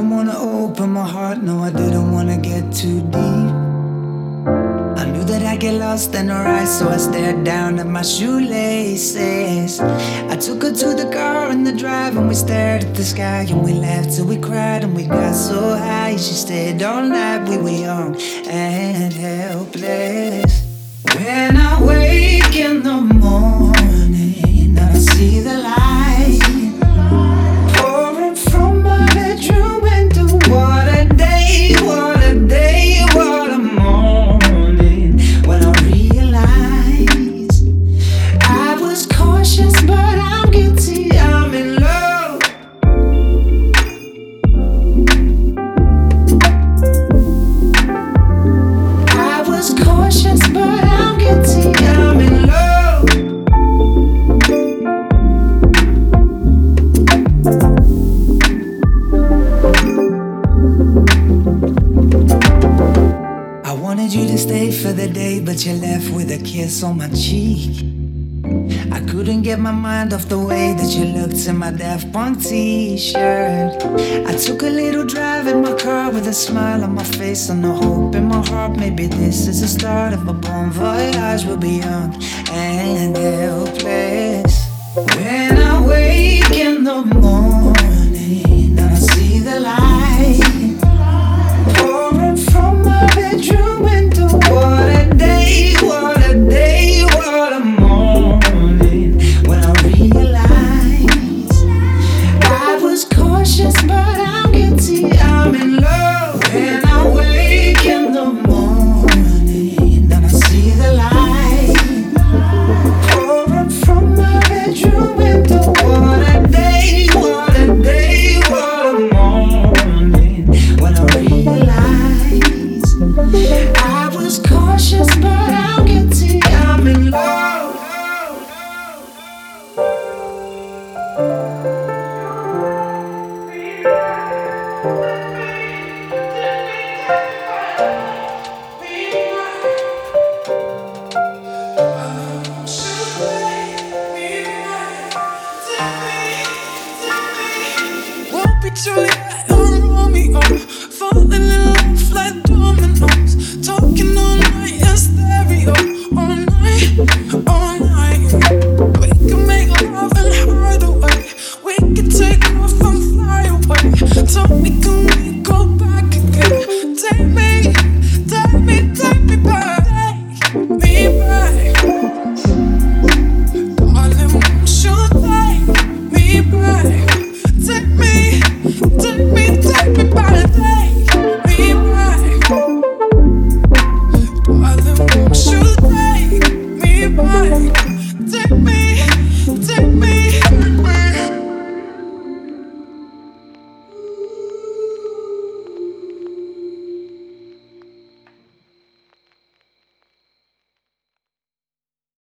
wanna open my heart, no, I didn't wanna get too deep. I knew that I'd get lost in her eyes, so I stared down at my shoelaces. I took her to the car in the drive, and we stared at the sky, and we laughed till we cried, and we got so high. She stayed all night, we were young and helpless. When I wake in the morning, I see the light pouring from my bedroom window. What a day, what a day, what a morning. When I realized I was cautious, but I'm guilty, I'm in love. I was cautious, but I'm guilty, I'm in love. I wanted you to stay for the day, but you left with a kiss on my cheek. I couldn't get my mind off the way that you looked in my Daft Punk t-shirt. I took a little drive in my car with a smile on my face and a hope in my heart. Maybe this is the start of a bon voyage. We'll be young and helpless. When I wake in the morning, I see the light pouring from my bedroom window. What a day, what a day, what a morning. When I realized I was cautious, but I'm guilty, I'm in love. When I wake in the morning, and I see the light pouring from my bedroom window. What a day, what a day, what a morning. When I realized I was cautious, but I'm guilty, I'm in love. Won't be too late, don't rule me on